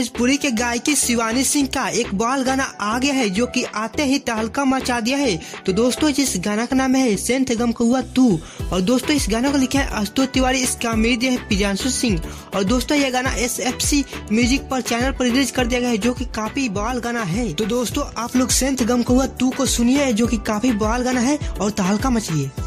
भोजपुरी के गायकी शिवानी सिंह का एक बवाल गाना आ गया है जो कि आते ही तहलका मचा दिया है। तो दोस्तों जिस गाना का नाम है सेंथ गम का हुआ तू, और दोस्तों इस गाना को लिखा है अस्तुत तिवारी, इसका अमीर दिया है प्रियांशु सिंह। और दोस्तों ये गाना SFC म्यूजिक पर चैनल पर रिलीज कर दिया गया है जो कि काफी बवाल गाना है। तो दोस्तों आप लोग सेंथ गम का हुआ तू को सुनिए जो कि काफी बवाल गाना है और तहलका मचिए।